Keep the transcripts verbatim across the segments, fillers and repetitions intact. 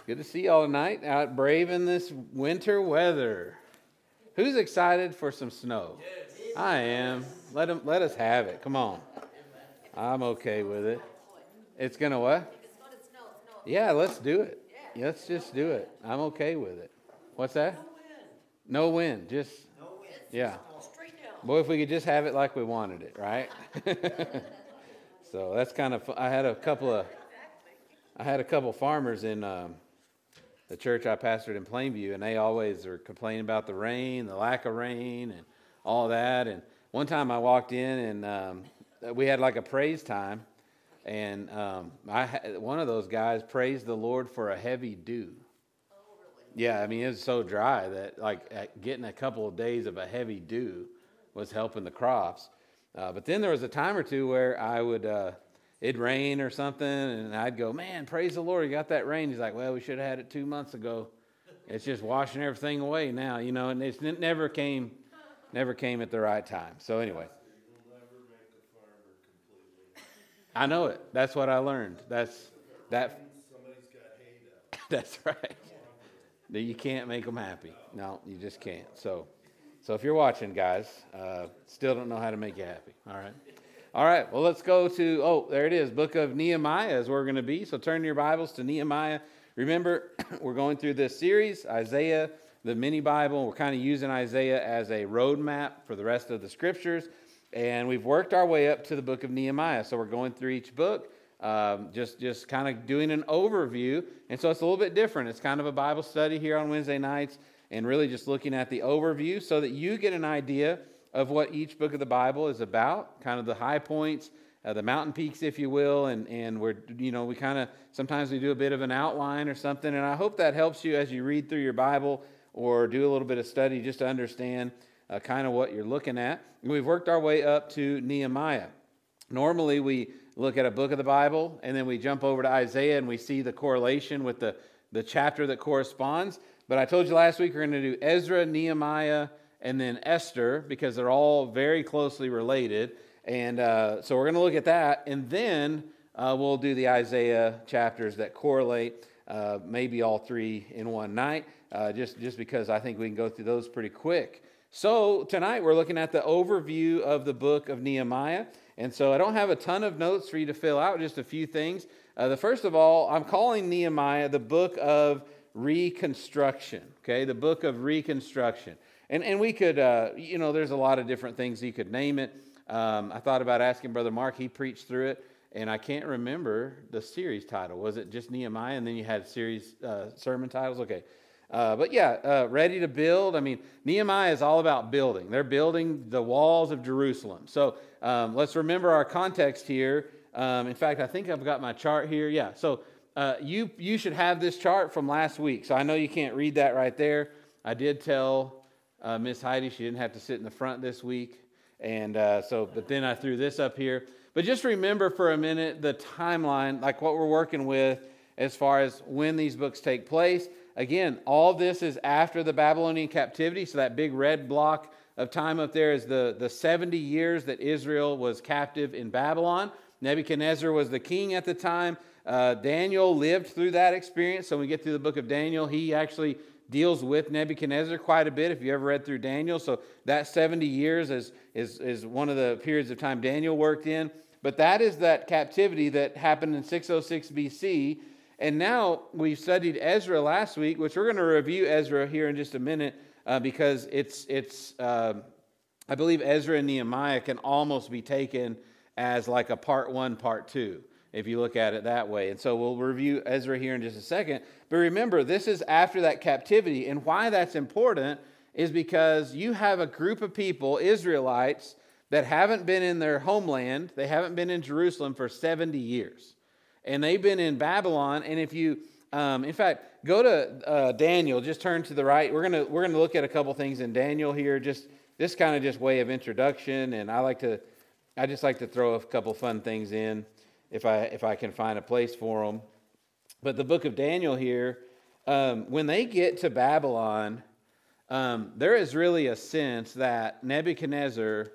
Good to see y'all tonight out braving this winter weather. Who's excited for some snow? Yes. I am. Let them, let us have it. Come on. I'm okay with it. It's going to what? Yeah, let's do it. Let's just do it. I'm okay with it. What's that? No wind. Just, yeah. Boy, if we could just have it like we wanted it, right? So that's kind of, I had a couple of, I had a couple farmers in um, the church I pastored in Plainview, and they always are complaining about the rain, the lack of rain, and all that. And one time I walked in, and um, we had like a praise time, and um, I one of those guys praised the Lord for a heavy dew. Oh, really? Yeah, I mean, it was so dry that like getting a couple of days of a heavy dew was helping the crops. Uh, but then there was a time or two where I would, uh, it'd rain or something, and I'd go, man, praise the Lord, you got that rain. He's like, well, we should have had it two months ago. It's just washing everything away now, you know, and it's, it never came, never came at the right time. So anyway. You'll never make a farmer completely. I know it. That's what I learned. That's, that. Somebody's got hay down. That's right. You can't make them happy. No, you just can't. So, so if you're watching, guys, uh, still don't know how to make you happy. All right. All right, well, let's go to, oh, there it is, book of Nehemiah is where we're going to be. So turn your Bibles to Nehemiah. Remember, we're going through this series, Isaiah, the mini Bible. We're kind of using Isaiah as a roadmap for the rest of the scriptures. And we've worked our way up to the book of Nehemiah. So we're going through each book, um, just, just kind of doing an overview. And so it's a little bit different. It's kind of a Bible study here on Wednesday nights and really just looking at the overview so that you get an idea of what each book of the Bible is about, kind of the high points, uh, the mountain peaks, if you will, and, and we're, you know, we kind of, sometimes we do a bit of an outline or something, and I hope that helps you as you read through your Bible or do a little bit of study just to understand uh, kind of what you're looking at. And we've worked our way up to Nehemiah. Normally, we look at a book of the Bible, and then we jump over to Isaiah, and we see the correlation with the, the chapter that corresponds, but I told you last week we're going to do Ezra, Nehemiah, and then Esther, because they're all very closely related. And uh, so we're going to look at that, and then uh, we'll do the Isaiah chapters that correlate, uh, maybe all three in one night, uh, just, just because I think we can go through those pretty quick. So tonight we're looking at the overview of the book of Nehemiah. And so I don't have a ton of notes for you to fill out, just a few things. Uh, the first of all, I'm calling Nehemiah the book of reconstruction, okay, the book of reconstruction. And and we could, uh, you know, there's a lot of different things you could name it. Um, I thought about asking Brother Mark. He preached through it, and I can't remember the series title. Was it just Nehemiah, and then you had series uh, sermon titles? Okay. Uh, but yeah, uh, ready to build. I mean, Nehemiah is all about building. They're building the walls of Jerusalem. So um, let's remember our context here. Um, in fact, I think I've got my chart here. Yeah, so uh, you, you should have this chart from last week. So I know you can't read that right there. I did tell Uh, Miss Heidi, she didn't have to sit in the front this week. And uh, so, but then I threw this up here. But just remember for a minute the timeline, like what we're working with as far as when these books take place. Again, all this is after the Babylonian captivity. So that big red block of time up there is the, the seventy years that Israel was captive in Babylon. Nebuchadnezzar was the king at the time. Uh, Daniel lived through that experience. So when we get through the book of Daniel, he actually deals with Nebuchadnezzar quite a bit if you ever read through Daniel. So that seventy years is, is, is one of the periods of time Daniel worked in. But that is that captivity that happened in six oh six B C. And now we studied Ezra last week, which we're going to review Ezra here in just a minute uh, because it's, it's uh, I believe Ezra and Nehemiah can almost be taken as like a part one, part two, if you look at it that way. And so we'll review Ezra here in just a second. But remember, this is after that captivity. And why that's important is because you have a group of people, Israelites, that haven't been in their homeland. They haven't been in Jerusalem for seventy years. And they've been in Babylon. And if you, um, in fact, go to uh, Daniel, just turn to the right. We're going to we're gonna look at a couple things in Daniel here. Just this kind of just way of introduction. And I like to, I just like to throw a couple fun things in if I if I can find a place for them. But the book of Daniel here, um, when they get to Babylon, um, there is really a sense that Nebuchadnezzar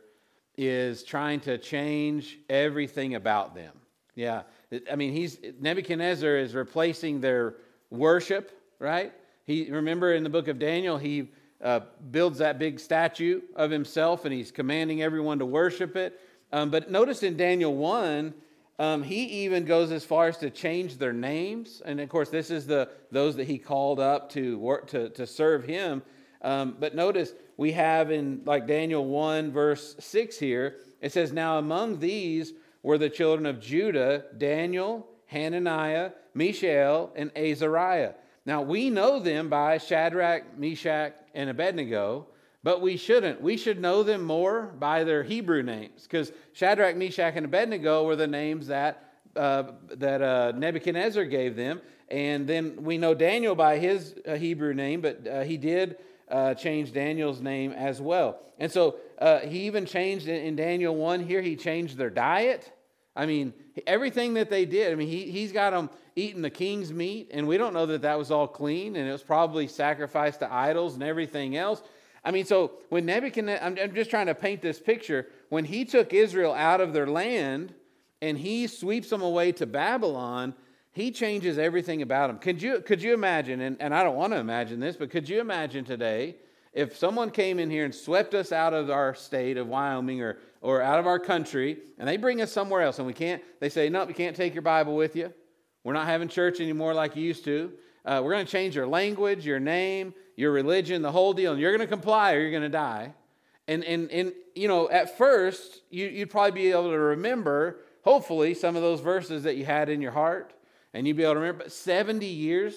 is trying to change everything about them. Yeah, I mean, he's Nebuchadnezzar is replacing their worship, right? He remember in the book of Daniel, he uh, builds that big statue of himself, and he's commanding everyone to worship it. Um, but notice in Daniel one, um, he even goes as far as to change their names. And of course, this is the those that he called up to work to, to serve him. Um, but notice we have in like Daniel one verse six here, it says, "Now among these were the children of Judah, Daniel, Hananiah, Mishael, and Azariah." Now we know them by Shadrach, Meshach, and Abednego, but we shouldn't. We should know them more by their Hebrew names, because Shadrach, Meshach, and Abednego were the names that uh, that uh, Nebuchadnezzar gave them. And then we know Daniel by his uh, Hebrew name, but uh, he did uh, change Daniel's name as well. And so uh, he even changed in, in Daniel one here, he changed their diet. I mean, everything that they did, I mean, he, he's got them eating the king's meat, and we don't know that that was all clean, and it was probably sacrificed to idols and everything else. I mean, so when Nebuchadnezzar, I'm, I'm just trying to paint this picture, when he took Israel out of their land and he sweeps them away to Babylon, he changes everything about them. Could you, could you imagine, and, and I don't want to imagine this, but could you imagine today if someone came in here and swept us out of our state of Wyoming or, or out of our country, and they bring us somewhere else, and we can't, they say, "No, you can't take your Bible with you. We're not having church anymore like you used to. Uh, we're going to change your language, your name, your religion, the whole deal, and you're going to comply or you're going to die." And, and, and you know, at first, you, you'd probably be able to remember, hopefully, some of those verses that you had in your heart, and you'd be able to remember. But seventy years,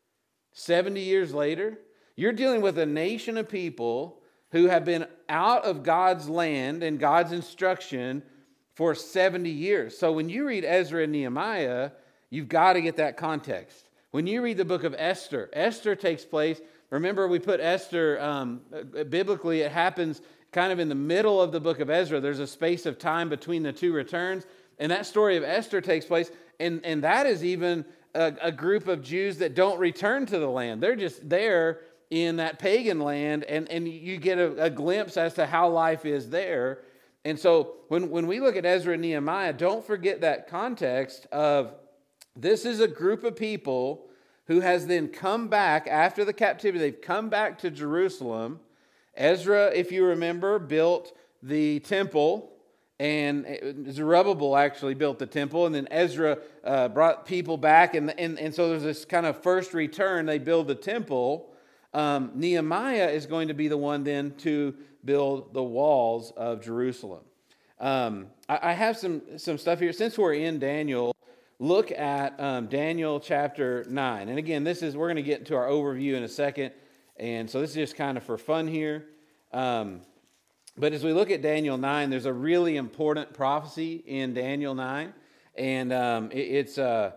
seventy years later, you're dealing with a nation of people who have been out of God's land and God's instruction for seventy years. So when you read Ezra and Nehemiah, you've got to get that context. When you read the book of Esther, Esther takes place, remember we put Esther, um, biblically it happens kind of in the middle of the book of Ezra. There's a space of time between the two returns, and that story of Esther takes place, and, and that is even a, a group of Jews that don't return to the land. They're just there in that pagan land, and, and you get a, a glimpse as to how life is there. And so when, when we look at Ezra and Nehemiah, don't forget that context of this is a group of people who has then come back after the captivity. They've come back to Jerusalem. Ezra, if you remember, built the temple, and Zerubbabel actually built the temple, and then Ezra uh, brought people back, and, and, and so there's this kind of first return. They build the temple. Um, Nehemiah is going to be the one then to build the walls of Jerusalem. Um, I, I have some, some stuff here. Since we're in Daniel, look at um, Daniel chapter nine. And again, this is we're going to get into our overview in a second. And so this is just kind of for fun here. Um, but as we look at Daniel nine, there's a really important prophecy in Daniel nine. And um, it, it's, uh,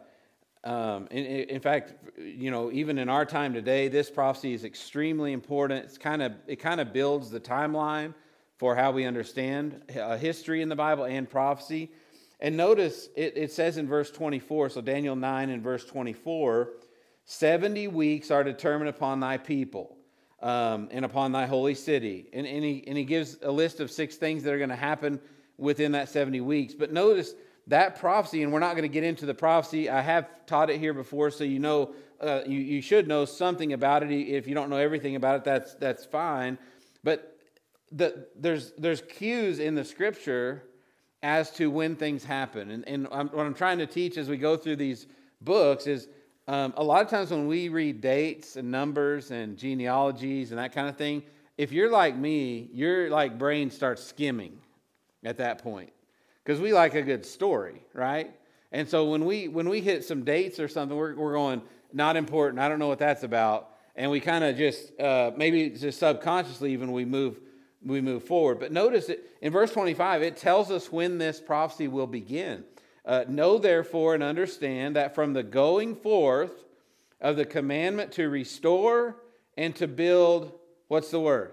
um, in, in fact, you know, even in our time today, this prophecy is extremely important. It's kind of it kind of builds the timeline for how we understand uh, history in the Bible and prophecy. And notice it, it says in verse twenty-four, so Daniel nine and verse twenty-four, seventy weeks are determined upon thy people um, and upon thy holy city. And, and, he, and he gives a list of six things that are going to happen within that seventy weeks. But notice that prophecy, and we're not going to get into the prophecy. I have taught it here before, so you know, uh, you, you should know something about it. If you don't know everything about it, that's that's fine. But the, there's there's cues in the Scripture as to when things happen. And, and I'm, what I'm trying to teach as we go through these books is um, a lot of times when we read dates and numbers and genealogies and that kind of thing, if you're like me, your like brain starts skimming at that point. Because we like a good story, right? And so when we when we hit some dates or something, we're, we're going, not important, I don't know what that's about. And we kind of just, uh, maybe just subconsciously even we move we move forward. But notice it, in verse twenty-five, it tells us when this prophecy will begin. Uh, know therefore and understand that from the going forth of the commandment to restore and to build, what's the word?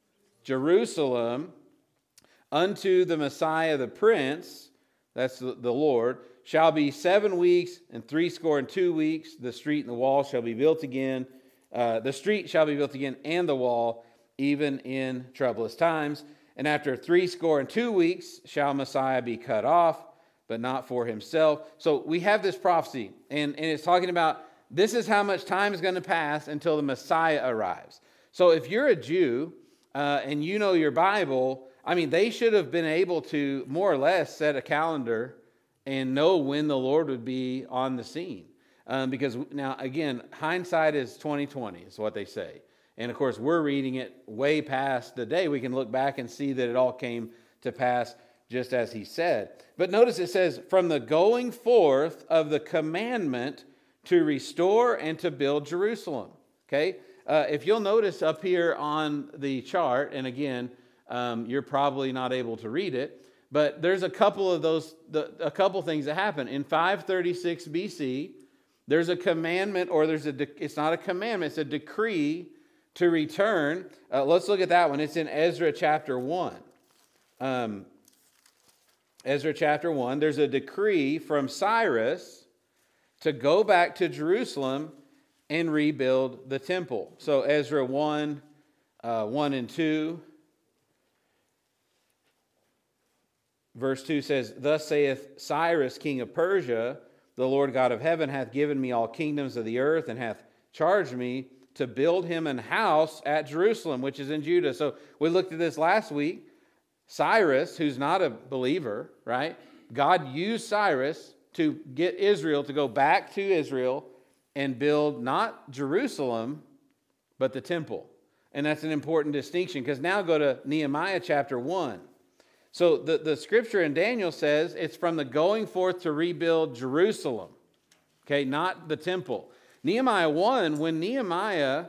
Jerusalem, unto the Messiah the Prince, that's the, the Lord, shall be seven weeks and threescore and two weeks. The street and the wall shall be built again. Uh, the street shall be built again, and the wall, even in troublous times. And after threescore and two weeks shall Messiah be cut off, but not for himself. So we have this prophecy, and, and it's talking about this is how much time is going to pass until the Messiah arrives. So if you're a Jew uh, and you know your Bible, I mean, they should have been able to more or less set a calendar and know when the Lord would be on the scene. Um, because now, again, hindsight is twenty twenty is what they say. And of course, we're reading it way past the day. We can look back and see that it all came to pass just as he said. But notice it says, from the going forth of the commandment to restore and to build Jerusalem. Okay? Uh, if you'll notice up here on the chart, and again, um, you're probably not able to read it, but there's a couple of those, the, a couple things that happen. In five thirty-six B C, there's a commandment, or there's a, de- it's not a commandment, it's a decree to return. Uh, let's look at that one. It's in Ezra chapter one. Um, Ezra chapter one, there's a decree from Cyrus to go back to Jerusalem and rebuild the temple. So Ezra one, uh, one and two. Verse two says, thus saith Cyrus, king of Persia, the Lord God of heaven hath given me all kingdoms of the earth, and hath charged me to build him an house at Jerusalem, which is in Judah. So we looked at this last week. Cyrus, who's not a believer, right? God used Cyrus to get Israel to go back to Israel and build not Jerusalem, but the temple. And that's an important distinction, because now go to Nehemiah chapter one. So the, the scripture in Daniel says it's from the going forth to rebuild Jerusalem, okay, not the temple. Nehemiah one, when Nehemiah,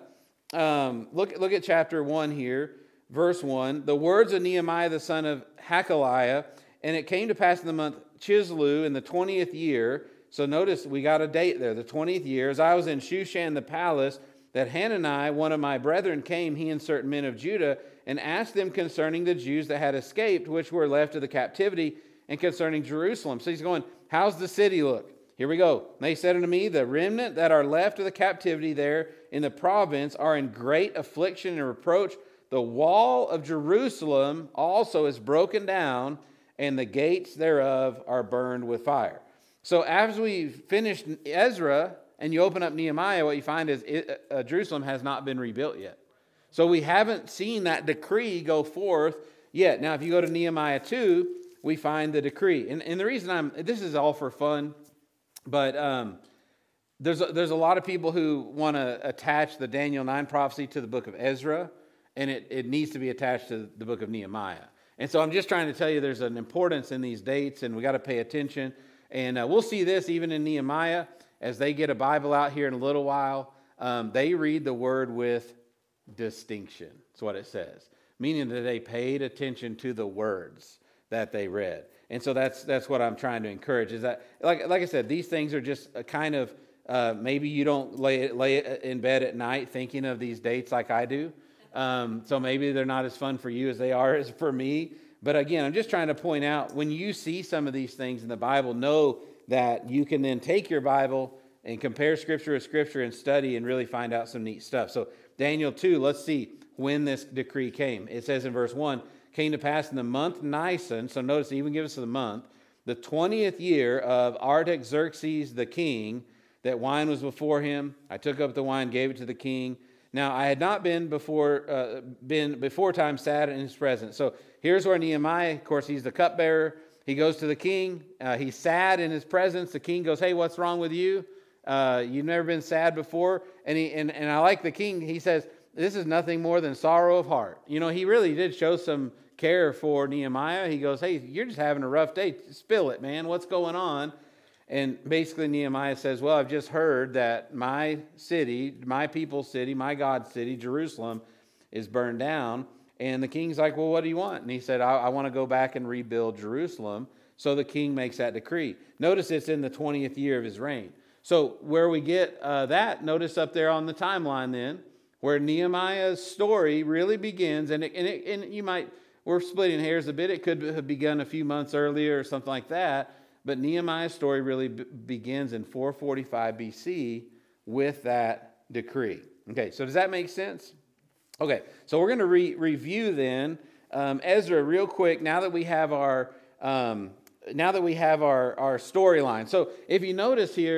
um, look, look at chapter one here, verse one, the words of Nehemiah the son of Hakaliah, and it came to pass in the month Chislew in the twentieth year. So notice we got a date there, the twentieth year, as I was in Shushan the palace, that Hanani, one of my brethren, came, he and certain men of Judah, and asked them concerning the Jews that had escaped, which were left of the captivity, and concerning Jerusalem. So he's going, how's the city look? Here we go. And they said unto me, the remnant that are left of the captivity there in the province are in great affliction and reproach. The wall of Jerusalem also is broken down, and the gates thereof are burned with fire. So as we finished Ezra, and you open up Nehemiah, what you find is it, uh, Jerusalem has not been rebuilt yet. So we haven't seen that decree go forth yet. Now, if you go to Nehemiah two, we find the decree. And, and the reason I'm, this is all for fun, but um, there's, a, there's a lot of people who want to attach the Daniel nine prophecy to the book of Ezra, and it, it needs to be attached to the book of Nehemiah. And so I'm just trying to tell you there's an importance in these dates, and we got to pay attention. And uh, we'll see this even in Nehemiah. As they get a Bible out here in a little while, um, they read the word with distinction. That's what it says. Meaning that they paid attention to the words that they read. And so that's that's what I'm trying to encourage. Is that, like, like I said, these things are just a kind of, uh, maybe you don't lay, lay in bed at night thinking of these dates like I do. Um, so maybe they're not as fun for you as they are as for me. But again, I'm just trying to point out, when you see some of these things in the Bible, know that you can then take your Bible and compare Scripture with Scripture and study and really find out some neat stuff. So Daniel two, let's see when this decree came. It says in verse one, came to pass in the month Nisan, so notice, even give us the month, the twentieth year of Artaxerxes the king, that wine was before him. I took up the wine, gave it to the king. Now I had not been before uh, been before time sad in his presence. So here's where Nehemiah, of course, he's the cupbearer. He goes to the king. Uh, he's sad in his presence. The king goes, hey, what's wrong with you? Uh, you've never been sad before. And, he, and, and I like the king. He says, this is nothing more than sorrow of heart. You know, he really did show some care for Nehemiah. He goes, hey, you're just having a rough day. Spill it, man. What's going on? And basically Nehemiah says, well, I've just heard that my city, my people's city, my God's city, Jerusalem, is burned down. And the king's like, well, what do you want? And he said, I, I want to go back and rebuild Jerusalem. So the king makes that decree. Notice it's in the twentieth year of his reign. So where we get uh, that, notice up there on the timeline then, where Nehemiah's story really begins, and, it, and, it, and you might, we're splitting hairs a bit, it could have begun a few months earlier or something like that, but Nehemiah's story really b- begins in four forty-five B C with that decree. Okay, so does that make sense? Okay, so we're going to re- review then um, Ezra real quick now that we have our um, now that we have our, our storyline. So if you notice here,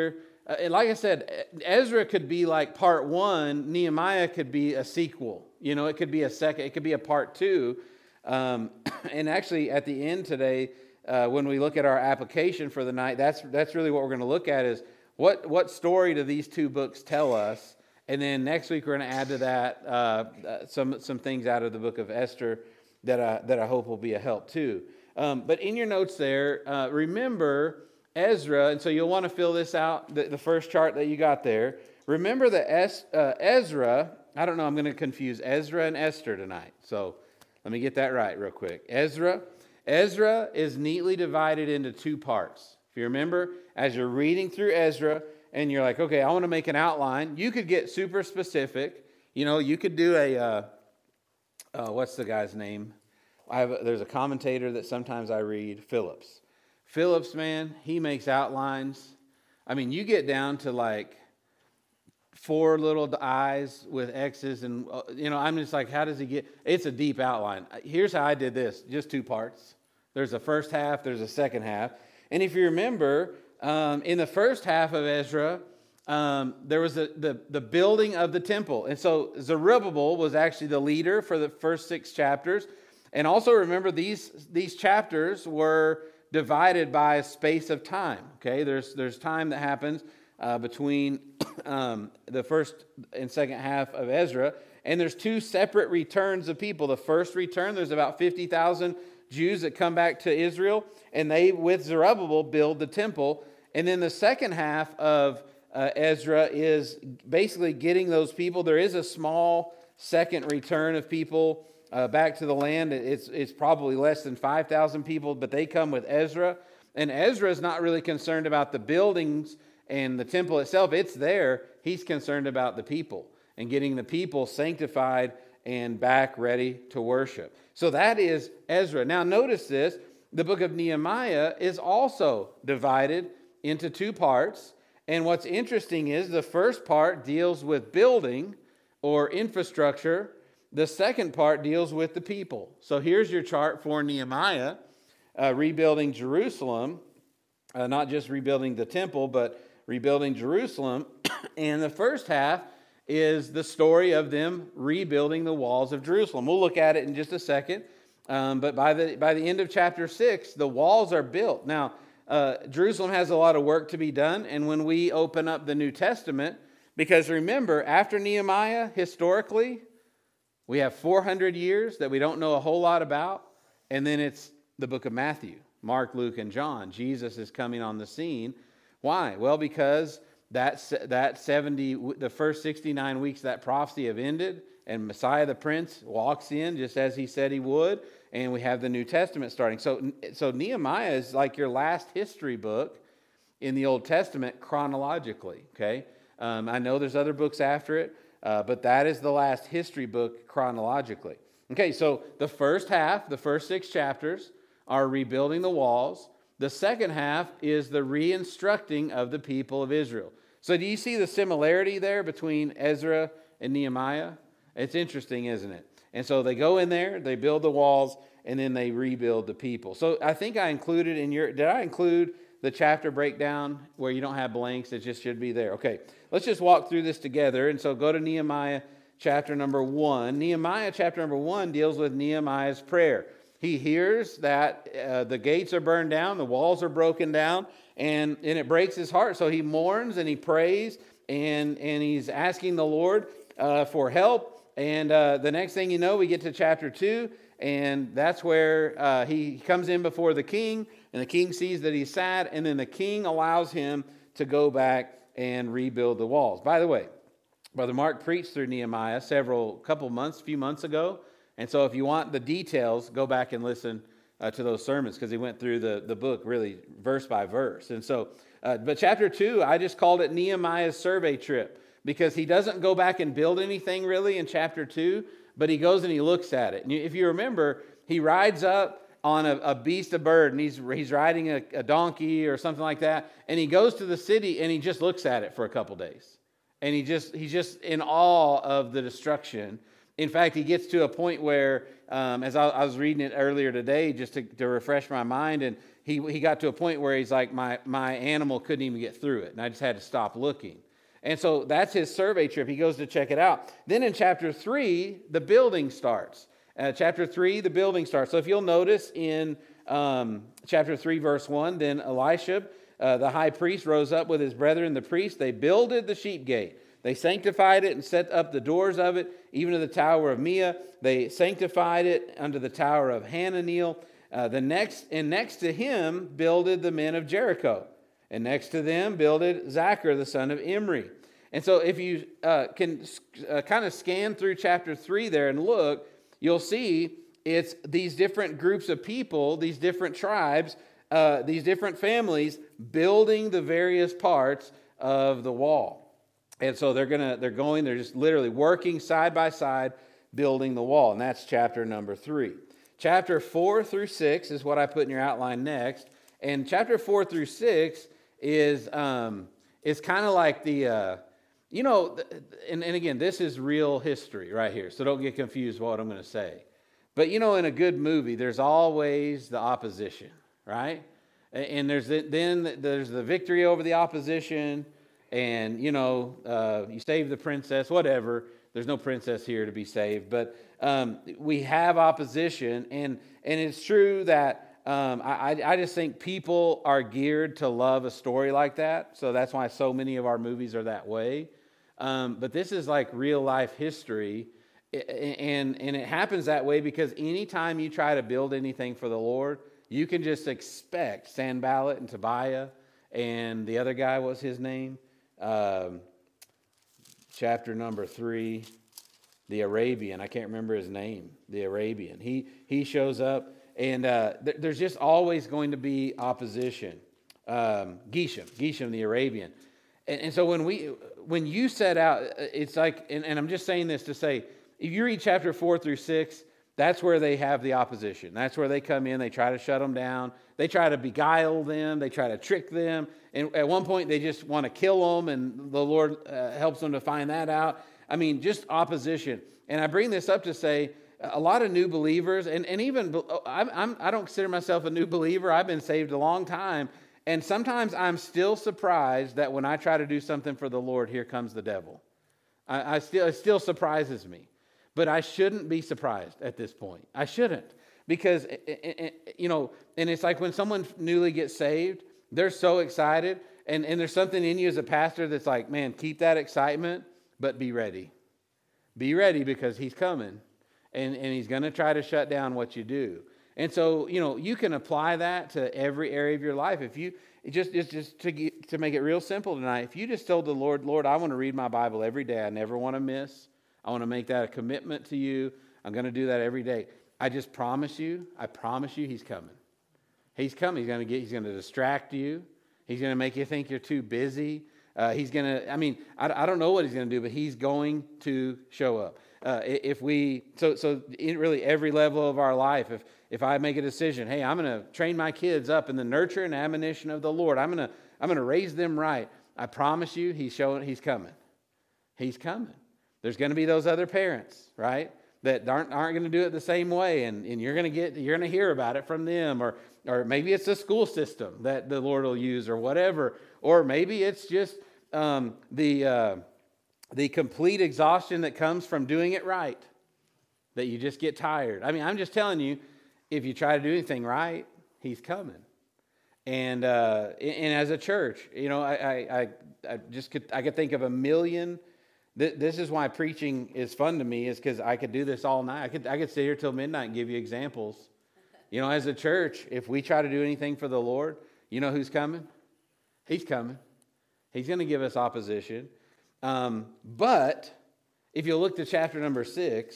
uh, and like I said, Ezra could be like part one. Nehemiah could be a sequel. You know, it could be a second. It could be a part two. Um, and actually, at the end today, uh, when we look at our application for the night, that's that's really what we're going to look at is what what story do these two books tell us? And then next week we're going to add to that uh, some some things out of the book of Esther that I, that I hope will be a help too. Um, but in your notes there, uh, remember Ezra, and so you'll want to fill this out, the, the first chart that you got there. Remember that es, uh, Ezra, I don't know, I'm going to confuse Ezra and Esther tonight. So let me get that right real quick. Ezra, Ezra is neatly divided into two parts. If you remember, as you're reading through Ezra, and you're like, okay, I want to make an outline, you could get super specific. You know, you could do a, uh, uh, what's the guy's name? I have a, there's a commentator that sometimes I read, Phillips. Phillips, man, he makes outlines. I mean, you get down to like four little I's with X's, and, uh, you know, I'm just like, how does he get? It's a deep outline. Here's how I did this, just two parts. There's a first half, there's a second half. And if you remember, Um, in the first half of Ezra, um, there was a, the, the building of the temple. And so Zerubbabel was actually the leader for the first six chapters. And also remember, these, these chapters were divided by a space of time. Okay, there's, there's time that happens uh, between um, the first and second half of Ezra. And there's two separate returns of people. The first return, there's about fifty thousand Jews that come back to Israel. And they, with Zerubbabel, build the temple. And then the second half of uh, Ezra is basically getting those people. There is a small second return of people uh, back to the land. It's, it's probably less than five thousand people, but they come with Ezra. And Ezra is not really concerned about the buildings and the temple itself. It's there. He's concerned about the people and getting the people sanctified and back ready to worship. So that is Ezra. Now notice this. The book of Nehemiah is also divided into two parts. And what's interesting is the first part deals with building or infrastructure. The second part deals with the people. So here's your chart for Nehemiah, uh, rebuilding Jerusalem, uh, not just rebuilding the temple, but rebuilding Jerusalem. And the first half is the story of them rebuilding the walls of Jerusalem. We'll look at it in just a second. Um, but by the by the end of chapter six, the walls are built. Now, uh, Jerusalem has a lot of work to be done. And when we open up the New Testament, because remember, after Nehemiah, historically, we have four hundred years that we don't know a whole lot about. And then it's the book of Matthew, Mark, Luke, and John. Jesus is coming on the scene. Why? Well, because that, that seventy, the first sixty-nine weeks, that prophecy have ended. And Messiah the Prince walks in just as he said he would. And we have the New Testament starting. So, so Nehemiah is like your last history book in the Old Testament chronologically. Okay, um, I know there's other books after it, uh, but that is the last history book chronologically. Okay, so the first half, the first six chapters, are rebuilding the walls. The second half is the re-instructing of the people of Israel. So do you see the similarity there between Ezra and Nehemiah? It's interesting, isn't it? And so they go in there, they build the walls, and then they rebuild the people. So I think I included in your, did I include the chapter breakdown where you don't have blanks? It just should be there. Okay, let's just walk through this together. And so go to Nehemiah chapter number one. Nehemiah chapter number one deals with Nehemiah's prayer. He hears that uh, the gates are burned down, the walls are broken down, and, and it breaks his heart. So he mourns and he prays, and, and he's asking the Lord uh, for help. And uh, the next thing you know, we get to chapter two, and that's where uh, he comes in before the king, and the king sees that he's sad, and then the king allows him to go back and rebuild the walls. By the way, Brother Mark preached through Nehemiah several, couple months, few months ago, and so if you want the details, go back and listen uh, to those sermons, because he went through the, the book really verse by verse. And so, uh, but chapter two, I just called it Nehemiah's survey trip, because he doesn't go back and build anything really in chapter two, but he goes and he looks at it. And if you remember, he rides up on a, a beast of burden. He's, he's riding a, a donkey or something like that. And he goes to the city and he just looks at it for a couple days. And he just he's just in awe of the destruction. In fact, he gets to a point where, um, as I, I was reading it earlier today, just to, to refresh my mind, and he he got to a point where he's like, my my animal couldn't even get through it, and I just had to stop looking. And so that's his survey trip. He goes to check it out. Then in chapter three, the building starts. Uh, chapter three, the building starts. So if you'll notice in um, chapter three, verse one, then Elisha, uh, the high priest, rose up with his brethren, the priests. They builded the sheep gate. They sanctified it and set up the doors of it, even to the tower of Mia. They sanctified it unto the tower of Hananeel. Uh, the next and next to him builded the men of Jericho. And next to them builded Zachar, the son of Imri. And so if you uh, can uh, kind of scan through chapter three there and look, you'll see it's these different groups of people, these different tribes, uh, these different families building the various parts of the wall. And so they're gonna, they're going, they're just literally working side by side, building the wall. And that's chapter number three. Chapter four through six is what I put in your outline next. And chapter four through six is um, is kind of like the, uh, you know, and, and again, this is real history right here. So don't get confused with what I'm going to say. But, you know, in a good movie, there's always the opposition, right? And there's the, then there's the victory over the opposition. And, you know, uh, you save the princess, whatever. There's no princess here to be saved. But um, we have opposition. And, and it's true that Um, I, I just think people are geared to love a story like that. So that's why so many of our movies are that way. Um, but this is like real life history. And, and it happens that way because anytime you try to build anything for the Lord, you can just expect Sanballat and Tobiah and the other guy, what's his name? Um, chapter number three, the Arabian. I can't remember his name. The Arabian. He, he shows up. And uh, th- there's just always going to be opposition. Um, Geshem, Geshem the Arabian. And, and so when we, when you set out, it's like, and, and I'm just saying this to say, if you read chapter four through six, that's where they have the opposition. That's where they come in. They try to shut them down. They try to beguile them. They try to trick them. And at one point, they just want to kill them, and the Lord uh, helps them to find that out. I mean, just opposition. And I bring this up to say, a lot of new believers, and, and even, I'm, I'm, I don't consider myself a new believer. I've been saved a long time. And sometimes I'm still surprised that when I try to do something for the Lord, here comes the devil. I, I still, it still surprises me. But I shouldn't be surprised at this point. I shouldn't. Because, you know, and it's like when someone newly gets saved, they're so excited. And, and there's something in you as a pastor that's like, man, keep that excitement, but be ready. Be ready because he's coming. And, and he's going to try to shut down what you do. And so, you know, you can apply that to every area of your life. If you, it just, it's just to, get, to make it real simple tonight, if you just told the Lord, Lord, I want to read my Bible every day. I never want to miss. I want to make that a commitment to you. I'm going to do that every day. I just promise you, I promise you he's coming. He's coming. He's going to get, he's going to distract you. He's going to make you think you're too busy. Uh, he's going to, I mean, I, I don't know what he's going to do, but he's going to show up. Uh, if we, so so in really every level of our life, if if I make a decision, hey, I'm going to train my kids up in the nurture and admonition of the Lord. I'm going to I'm going to raise them right. I promise you, he's showing, he's coming. He's coming. There's going to be those other parents, right, that aren't aren't going to do it the same way, and, and you're going to get you're going to hear about it from them, or or maybe it's the school system that the Lord will use, or whatever, or maybe it's just um, the. Uh, The complete exhaustion that comes from doing it right, that you just get tired. I mean, I'm just telling you, if you try to do anything right, he's coming. And uh, and as a church, you know, I I, I just could I could think of a million. Th- this is why preaching is fun to me, is because I could do this all night. I could I could sit here till midnight and give you examples. You know, as a church, if we try to do anything for the Lord, you know who's coming? He's coming. He's going to give us opposition. Um, but if you look to chapter number six,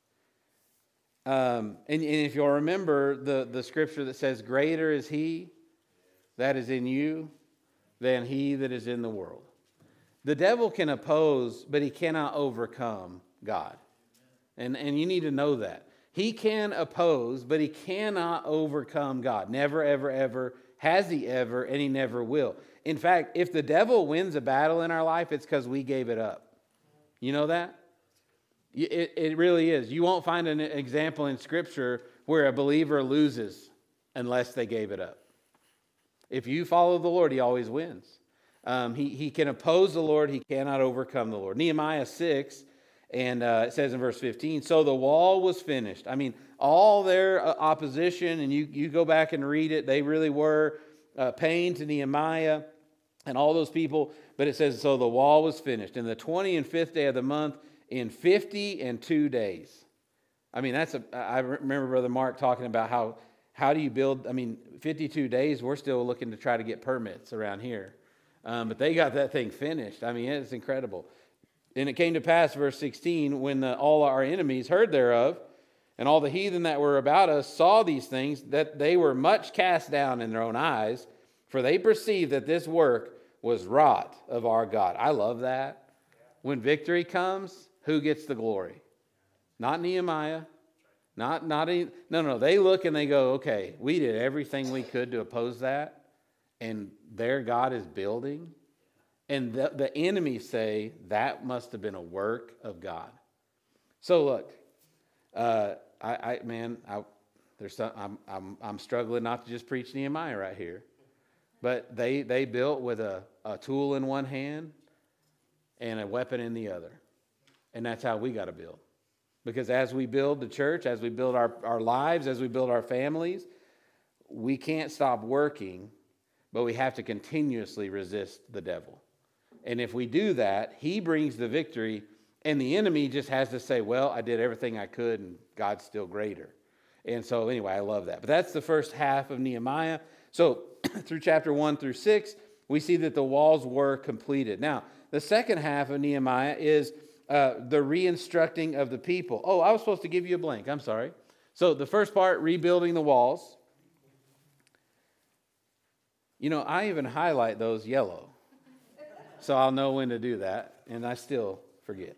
um, and, and if you'll remember the, the scripture that says, greater is he that is in you than he that is in the world. The devil can oppose, but he cannot overcome God. And, and you need to know that. He can oppose, but he cannot overcome God. Never, ever, ever. Has he ever, and he never will. In fact, if the devil wins a battle in our life, it's because we gave it up. You know that? It, it really is. You won't find an example in Scripture where a believer loses unless they gave it up. If you follow the Lord, he always wins. Um, he, he can oppose the Lord. He cannot overcome the Lord. Nehemiah six, and uh, it says in verse fifteen, so the wall was finished. I mean, all their uh, opposition, and you, you go back and read it, they really were uh, paying to Nehemiah and all those people. But it says, so the wall was finished. In the twentieth and fifth day of the month, in fifty and two days. I mean, that's a, I remember Brother Mark talking about how, how do you build, I mean, fifty-two days, we're still looking to try to get permits around here. Um, but they got that thing finished. I mean, it's incredible. And it came to pass, verse sixteen, when the, all our enemies heard thereof, and all the heathen that were about us saw these things, that they were much cast down in their own eyes, for they perceived that this work was wrought of our God. I love that. When victory comes, who gets the glory? Not Nehemiah. Not, not any, no, no, they look and they go, okay, we did everything we could to oppose that, and their God is building. And the, the enemies say that must have been a work of God. So look, uh, I, I man, I, there's some, I'm, I'm, I'm struggling not to just preach Nehemiah right here, but they they built with a, a tool in one hand and a weapon in the other, and that's how we got to build. Because as we build the church, as we build our, our lives, as we build our families, we can't stop working, but we have to continuously resist the devil. And if we do that, he brings the victory, and the enemy just has to say, well, I did everything I could, and God's still greater. And so anyway, I love that. But that's the first half of Nehemiah. So through chapter one through six, we see that the walls were completed. Now, the second half of Nehemiah is uh, the re-instructing of the people. Oh, I was supposed to give you a blank. I'm sorry. So the first part, rebuilding the walls. You know, I even highlight those yellow, so I'll know when to do that, and I still forget.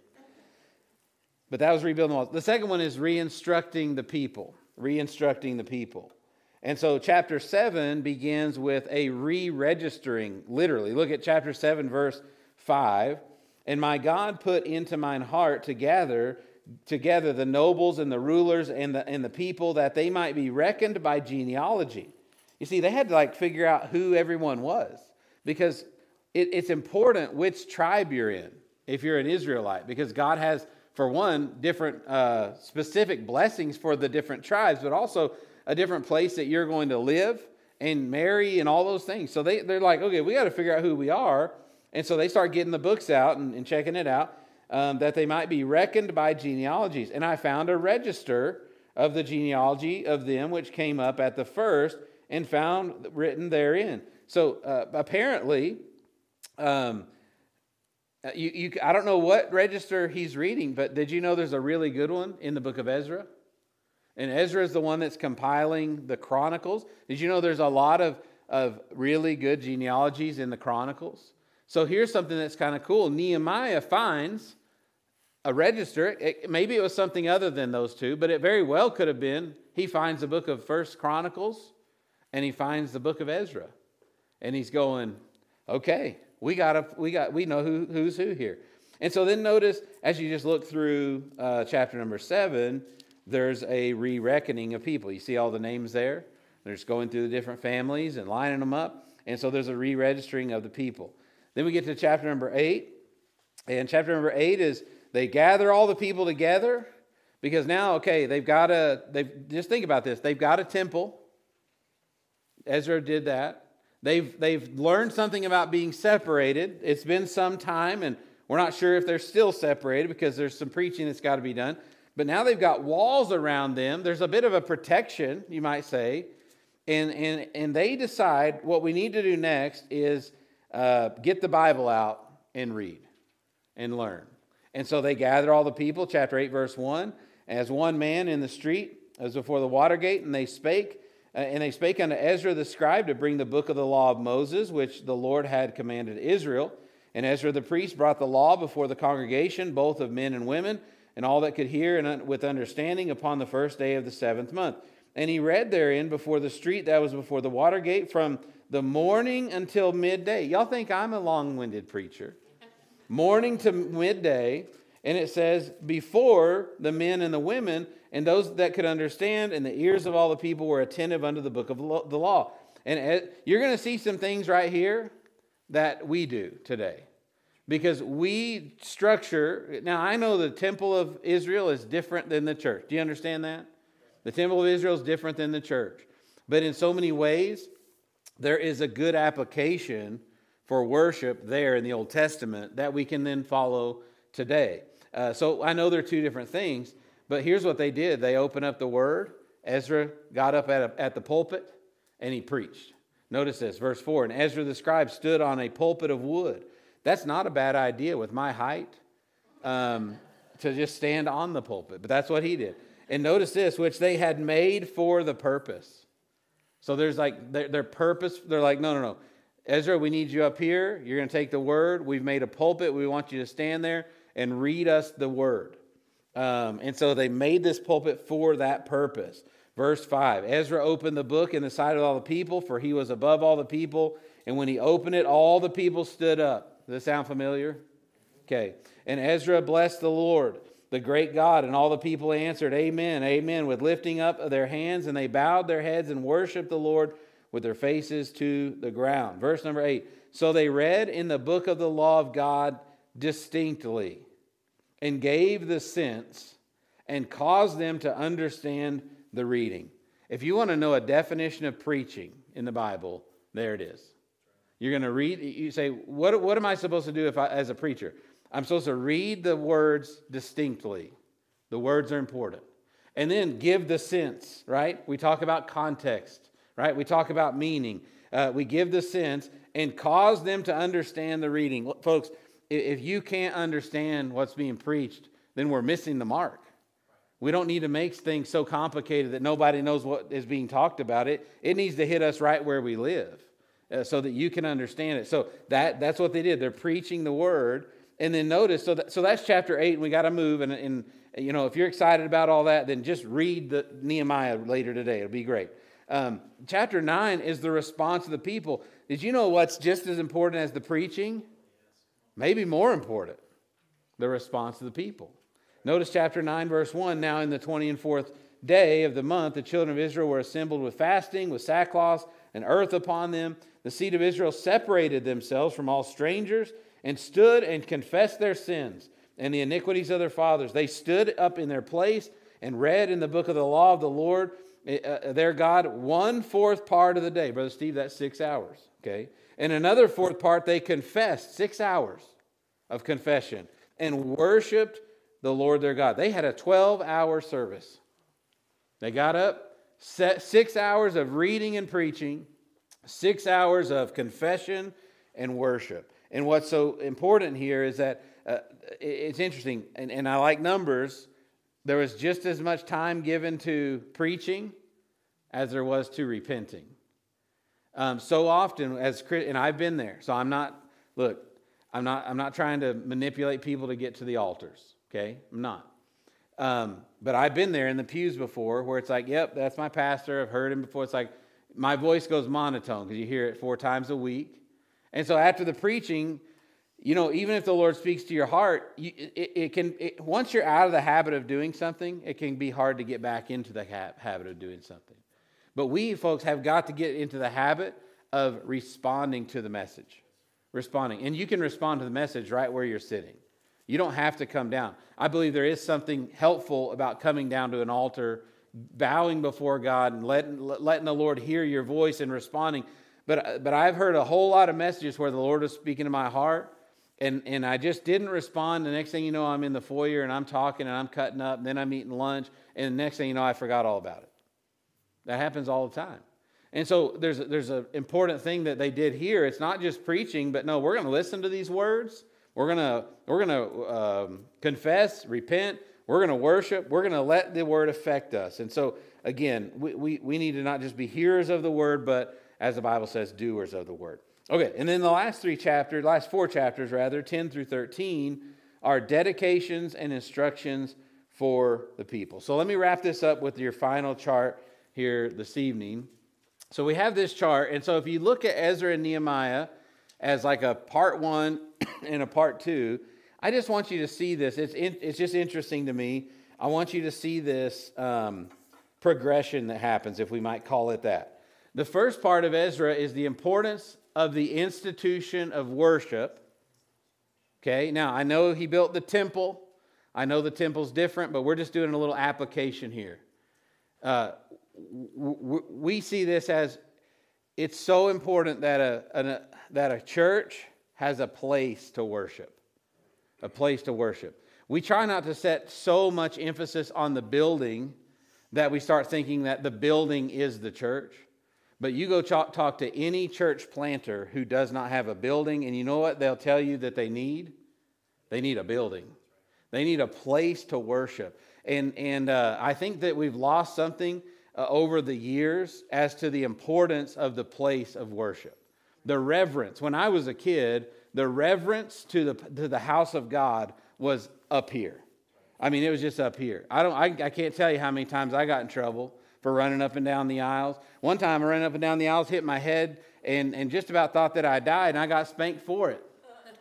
But that was rebuilding the walls. The second one is re-instructing the people, re-instructing the people. And so chapter seven begins with a re-registering, literally. Look at chapter seven, verse five. And my God put into mine heart to gather together the nobles and the rulers and the, and the people, that they might be reckoned by genealogy. You see, they had to like figure out who everyone was, because it, it's important which tribe you're in if you're an Israelite, because God has, for one, different uh, specific blessings for the different tribes, but also a different place that you're going to live and marry and all those things. So they, they're like, okay, we got to figure out who we are. And so they start getting the books out and, and checking it out, um, that they might be reckoned by genealogies. And I found a register of the genealogy of them which came up at the first, and found written therein. So uh, apparently, um, you, you, I don't know what register he's reading, but did you know there's a really good one in the book of Ezra? And Ezra is the one that's compiling the Chronicles. Did you know there's a lot of, of really good genealogies in the Chronicles? So here's something that's kind of cool. Nehemiah finds a register. It, maybe it was something other than those two, but it very well could have been. He finds the book of First Chronicles, and he finds the book of Ezra. And he's going, okay, we got a, we got we know who, who's who here. And so then notice, as you just look through uh, chapter number seven, there's a re-reckoning of people. You see all the names there? They're just going through the different families and lining them up. And so there's a re-registering of the people. Then we get to chapter number eight. And chapter number eight is they gather all the people together, because now, okay, they've got a, they've, just think about this. They've got a temple. Ezra did that. They've, they've learned something about being separated. It's been some time, and we're not sure if they're still separated, because there's some preaching that's got to be done. But now they've got walls around them. There's a bit of a protection, you might say. And, and, and they decide what we need to do next is uh, get the Bible out and read and learn. And so they gather all the people, chapter eight, verse one, as one man in the street, as before the water gate, and they spake, uh, and they spake unto Ezra the scribe to bring the book of the law of Moses, which the Lord had commanded Israel. And Ezra the priest brought the law before the congregation, both of men and women, and all that could hear and with understanding, upon the first day of the seventh month. And he read therein before the street that was before the water gate, from the morning until midday. Y'all think I'm a long-winded preacher. Morning to midday. And it says, before the men and the women and those that could understand, and the ears of all the people were attentive unto the book of the law. And you're going to see some things right here that we do today. Because we structure, now I know the temple of Israel is different than the church. Do you understand that? The temple of Israel is different than the church. But in so many ways, there is a good application for worship there in the Old Testament that we can then follow today. Uh, so I know they're two different things, but here's what they did. They opened up the Word. Ezra got up at, a, at the pulpit and he preached. Notice this, verse four. And Ezra the scribe stood on a pulpit of wood. That's not a bad idea with my height, um, to just stand on the pulpit. But that's what he did. And notice this, which they had made for the purpose. So there's like their, their purpose. They're like, no, no, no. Ezra, we need you up here. You're going to take the word. We've made a pulpit. We want you to stand there and read us the word. Um, and so they made this pulpit for that purpose. Verse five, Ezra opened the book in the sight of all the people, for he was above all the people. And when he opened it, all the people stood up. Does this sound familiar? Okay. And Ezra blessed the Lord, the great God, and all the people answered, Amen, Amen, with lifting up of their hands, and they bowed their heads and worshiped the Lord with their faces to the ground. Verse number eight, so they read in the book of the law of God distinctly, and gave the sense, and caused them to understand the reading. If you want to know a definition of preaching in the Bible, there it is. You're going to read, you say, what, what am I supposed to do if I, as a preacher? I'm supposed to read the words distinctly. The words are important. And then give the sense, right? We talk about context, right? We talk about meaning. Uh, we give the sense and cause them to understand the reading. Look, folks, if you can't understand what's being preached, then we're missing the mark. We don't need to make things so complicated that nobody knows what is being talked about. It, it needs to hit us right where we live uh, so that you can understand it. So that, that's what they did. They're preaching the word. And then notice, so, that, so that's chapter eight, and we got to move. And, and, you know, if you're excited about all that, then just read the Nehemiah later today. It'll be great. Um, chapter nine is the response of the people. Did you know what's just as important as the preaching? Maybe more important, the response of the people. Notice chapter nine, verse one. Now in the twentieth and fourth day of the month, the children of Israel were assembled with fasting, with sackcloth and earth upon them. The seed of Israel separated themselves from all strangers and stood and confessed their sins and the iniquities of their fathers. They stood up in their place and read in the book of the law of the Lord, uh, their God, one fourth part of the day. Brother Steve, that's six hours, okay? And another fourth part, they confessed, six hours of confession, and worshiped the Lord their God. They had a twelve-hour service. They got up, set six hours of reading and preaching, six hours of confession and worship. And what's so important here is that uh, it's interesting, and, and I like numbers. There was just as much time given to preaching as there was to repenting. Um, so often, as and I've been there, so I'm not, look, I'm not, I'm not trying to manipulate people to get to the altars, okay? I'm not. Um, but I've been there in the pews before where it's like, yep, that's my pastor. I've heard him before. It's like my voice goes monotone because you hear it four times a week. And so after the preaching, you know, even if the Lord speaks to your heart, you, it, it can, it, once you're out of the habit of doing something, it can be hard to get back into the ha- habit of doing something. But we, folks, have got to get into the habit of responding to the message. Responding. And you can respond to the message right where you're sitting. You don't have to come down. I believe there is something helpful about coming down to an altar, bowing before God, and letting, letting the Lord hear your voice and responding. But, but I've heard a whole lot of messages where the Lord is speaking to my heart, and, and I just didn't respond. The next thing you know, I'm in the foyer, and I'm talking, and I'm cutting up, and then I'm eating lunch, and the next thing you know, I forgot all about it. That happens all the time. And so there's a, there's an important thing that they did here. It's not just preaching, but no, we're going to listen to these words. We're going to we're going to um, confess, repent. We're going to worship. We're going to let the word affect us. And so, again, we, we, we need to not just be hearers of the word, but, as the Bible says, doers of the word. Okay, and then the last three chapters, last four chapters, rather, ten through thirteen, are dedications and instructions for the people. So let me wrap this up with your final chart here this evening. So we have this chart, and so if you look at Ezra and Nehemiah as like a part one and a part two, I just want you to see this. It's in, it's just interesting to me. I want you to see this um, progression that happens, if we might call it that. The first part of Ezra is the importance of the institution of worship. Okay, now I know he built the temple. I know the temple's different, but we're just doing a little application here. Uh, w- w- we see this as it's so important that a, a that a church has a place to worship, a place to worship. We try not to set so much emphasis on the building that we start thinking that the building is the church. But you go talk, talk to any church planter who does not have a building, and you know what they'll tell you that they need? They need a building. They need a place to worship. And, and uh, I think that we've lost something uh, over the years as to the importance of the place of worship. The reverence. When I was a kid, the reverence to the, to the house of God was up here. I mean, it was just up here. I don't. I, I can't tell you how many times I got in trouble for running up and down the aisles. One time I ran up and down the aisles, hit my head, and, and just about thought that I died, and I got spanked for it.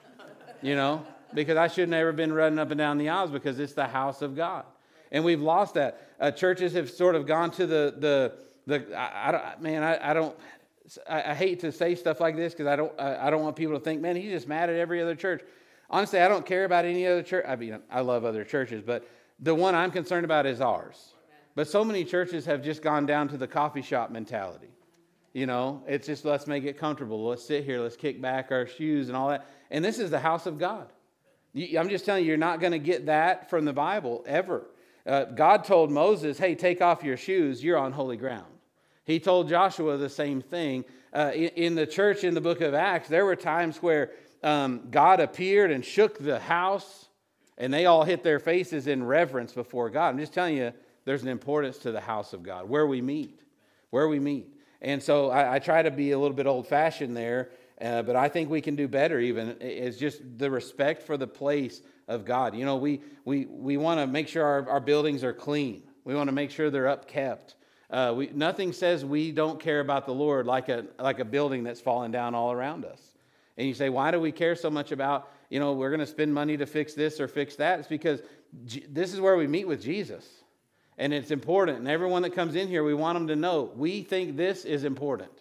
You know, because I shouldn't have ever been running up and down the aisles because it's the house of God. And we've lost that. Uh, churches have sort of gone to the, the, the I, I don't, man, I, I don't, I, I hate to say stuff like this because I don't, I, I don't want people to think, man, he's just mad at every other church. Honestly, I don't care about any other church. I mean, I love other churches, but the one I'm concerned about is ours. But so many churches have just gone down to the coffee shop mentality. You know, it's just let's make it comfortable. Let's sit here. Let's kick back our shoes and all that. And this is the house of God. You, I'm just telling you, you're not going to get that from the Bible ever. Uh, God told Moses, hey, take off your shoes. You're on holy ground. He told Joshua the same thing. Uh, in, in the church in the book of Acts, there were times where um, God appeared and shook the house, and they all hit their faces in reverence before God. I'm just telling you, there's an importance to the house of God, where we meet, where we meet. And so I, I try to be a little bit old-fashioned there, uh, but I think we can do better even. It's just the respect for the place of God. You know, we we we want to make sure our, our buildings are clean. We want to make sure they're upkept. Uh, we, nothing says we don't care about the Lord like a like a building that's fallen down all around us. And you say, why do we care so much about, you know, we're going to spend money to fix this or fix that? It's because G- this is where we meet with Jesus. And it's important. And everyone that comes in here, we want them to know, we think this is important.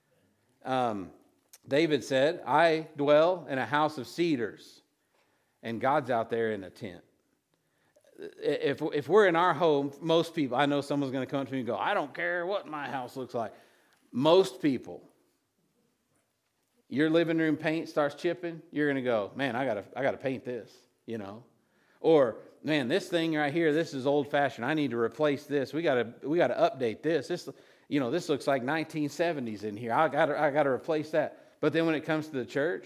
Um, David said, I dwell in a house of cedars, and God's out there in a tent. If, if we're in our home, most people, I know someone's going to come to me and go, I don't care what my house looks like. Most people, your living room paint starts chipping, you're going to go, man, I gotta, I gotta paint this, you know. Or, man, this thing right here, this is old-fashioned. I need to replace this. We gotta, we gotta update this. This, you know, this looks like nineteen seventies in here. I gotta, I gotta replace that. But then when it comes to the church,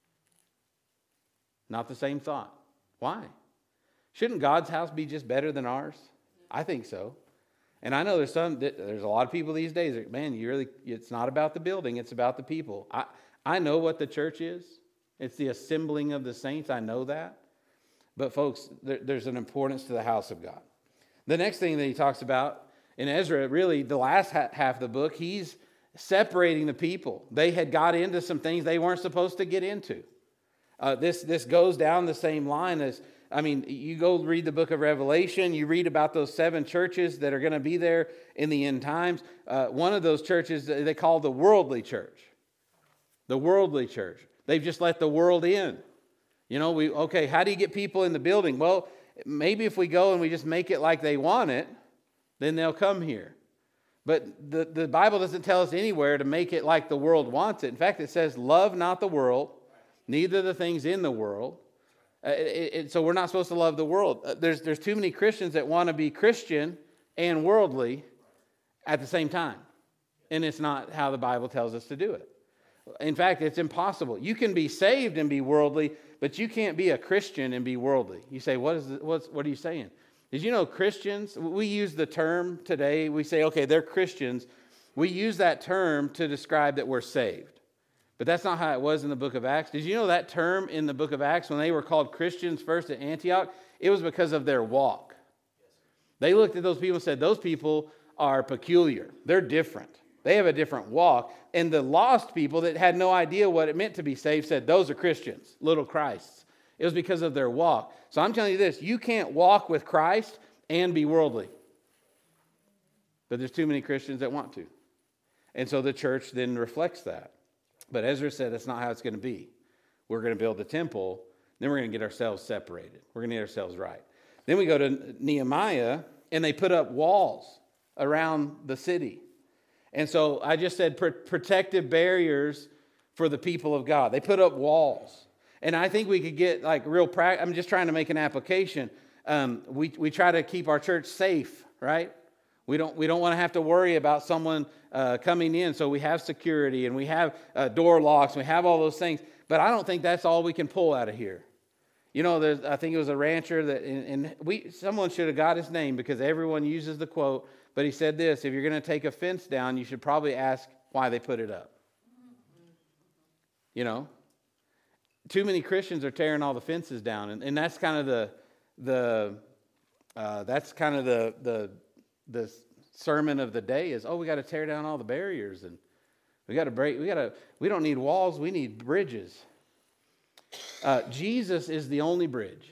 not the same thought. Why? Shouldn't God's house be just better than ours? I think so. And I know there's some, there's a lot of people these days that, man, you really, it's not about the building, it's about the people. I, I know what the church is. It's the assembling of the saints. I know that. But folks, there, there's an importance to the house of God. The next thing that he talks about in Ezra, really the last ha- half of the book, he's separating the people. They had got into some things they weren't supposed to get into. Uh, this, this goes down the same line as, I mean, you go read the book of Revelation, you read about those seven churches that are going to be there in the end times. Uh, one of those churches they call the worldly church. The worldly church. They've just let the world in. You know, we okay, how do you get people in the building? Well, maybe if we go and we just make it like they want it, then they'll come here. But the, the Bible doesn't tell us anywhere to make it like the world wants it. In fact, it says, love not the world, neither the things in the world. Uh, it, it, so we're not supposed to love the world. Uh, there's, there's too many Christians that want to be Christian and worldly at the same time. And it's not how the Bible tells us to do it. In fact, it's impossible. You can be saved and be worldly, but you can't be a Christian and be worldly. You say, what is the, what's, what are you saying? Did you know Christians, we use the term today, we say, okay, they're Christians. We use that term to describe that we're saved. But that's not how it was in the book of Acts. Did you know that term in the book of Acts, when they were called Christians first at Antioch, it was because of their walk. They looked at those people and said, those people are peculiar. They're different. They have a different walk. And the lost people that had no idea what it meant to be saved said, those are Christians, little Christs. It was because of their walk. So I'm telling you this, you can't walk with Christ and be worldly. But there's too many Christians that want to. And so the church then reflects that. But Ezra said that's not how it's going to be. We're going to build the temple, then we're going to get ourselves separated. We're going to get ourselves right. Then we go to Nehemiah, and they put up walls around the city. And so I just said pr- protective barriers for the people of God. They put up walls. And I think we could get like real practice. I'm just trying to make an application. Um, we, we try to keep our church safe, right? We don't, we don't want to have to worry about someone uh, coming in. So we have security and we have uh, door locks. And we have all those things. But I don't think that's all we can pull out of here. You know, there's, I think it was a rancher that, and, and we someone should have got his name because everyone uses the quote. But he said this, if you're going to take a fence down, you should probably ask why they put it up. You know? Too many Christians are tearing all the fences down, and, and that's kind of the the uh, that's kind of the the the sermon of the day is, oh, we got to tear down all the barriers, and we got to break. We got to. We don't need walls. We need bridges. Uh, Jesus is the only bridge.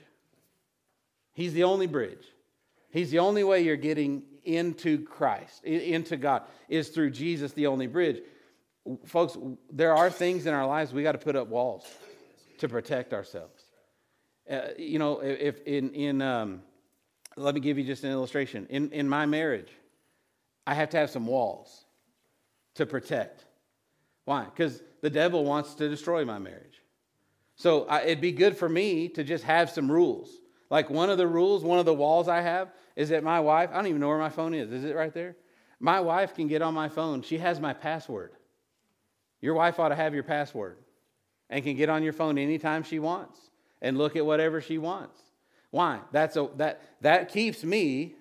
He's the only bridge. He's the only way you're getting into Christ, into God, is through Jesus, the only bridge. Folks, there are things in our lives we got to put up walls to protect ourselves. Uh, you know, if in, in um, let me give you just an illustration. In, in my marriage, I have to have some walls to protect. Why? Because the devil wants to destroy my marriage. So I, it'd be good for me to just have some rules. Like one of the rules, one of the walls I have is that my wife, I don't even know where my phone is. Is it right there? My wife can get on my phone. She has my password. Your wife ought to have your password and can get on your phone anytime she wants and look at whatever she wants. Why? That's a that that keeps me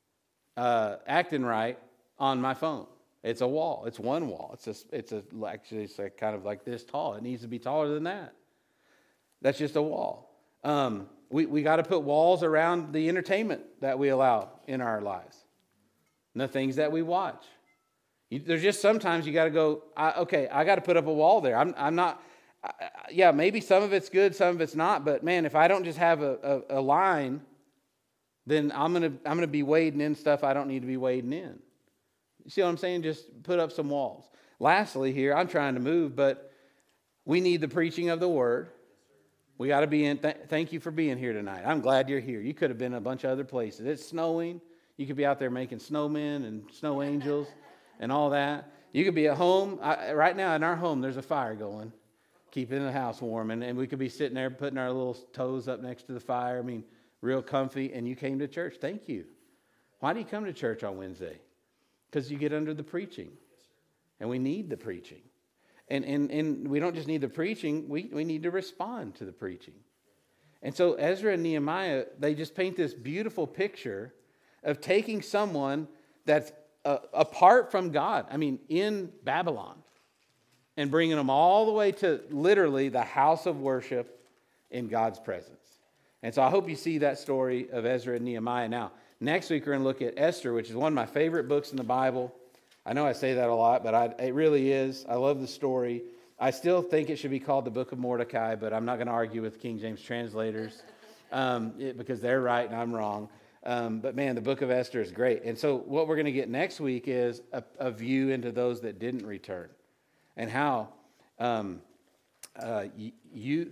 uh, acting right on my phone. It's a wall. It's one wall. It's a, it's a actually it's a kind of like this tall. It needs to be taller than that. That's just a wall. Um, we we got to put walls around the entertainment that we allow in our lives, and the things that we watch. You, there's just sometimes you got to go. I, okay, I got to put up a wall there. I'm I'm not. I, yeah, maybe some of it's good, some of it's not. But man, if I don't just have a, a, a line, then I'm gonna I'm gonna be wading in stuff I don't need to be wading in. You see what I'm saying? Just put up some walls. Lastly, here I'm trying to move, but we need the preaching of the word. We got to be in. Th- thank you for being here tonight. I'm glad you're here. You could have been a bunch of other places. It's snowing. You could be out there making snowmen and snow angels and all that. You could be at home. I, right now in our home, there's a fire going, keeping the house warm. And, and we could be sitting there putting our little toes up next to the fire. I mean, real comfy. And you came to church. Thank you. Why do you come to church on Wednesday? Because you get under the preaching. And we need the preaching. And, and, and we don't just need the preaching, we, we need to respond to the preaching. And so Ezra and Nehemiah, they just paint this beautiful picture of taking someone that's uh, apart from God, I mean, in Babylon, and bringing them all the way to literally the house of worship in God's presence. And so I hope you see that story of Ezra and Nehemiah. Now, next week we're going to look at Esther, which is one of my favorite books in the Bible. I know I say that a lot, but I, it really is. I love the story. I still think it should be called the Book of Mordecai, but I'm not going to argue with King James translators um, it, because they're right and I'm wrong. Um, but man, the Book of Esther is great. And so what we're going to get next week is a, a view into those that didn't return and how um, uh, y- you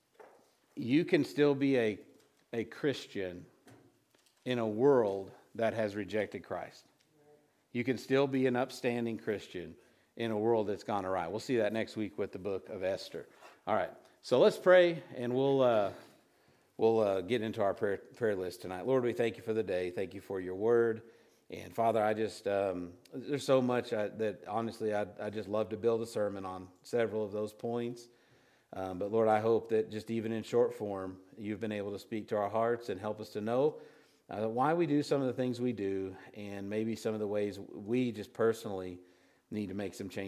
you can still be a a Christian in a world that has rejected Christ. You can still be an upstanding Christian in a world that's gone awry. We'll see that next week with the book of Esther. All right, so let's pray, and we'll uh, we'll uh, get into our prayer, prayer list tonight. Lord, we thank you for the day. Thank you for your word. And Father, I just, um, there's so much I, that honestly I I just love to build a sermon on several of those points. Um, but Lord, I hope that just even in short form, you've been able to speak to our hearts and help us to know Uh, why we do some of the things we do, and maybe some of the ways we just personally need to make some changes.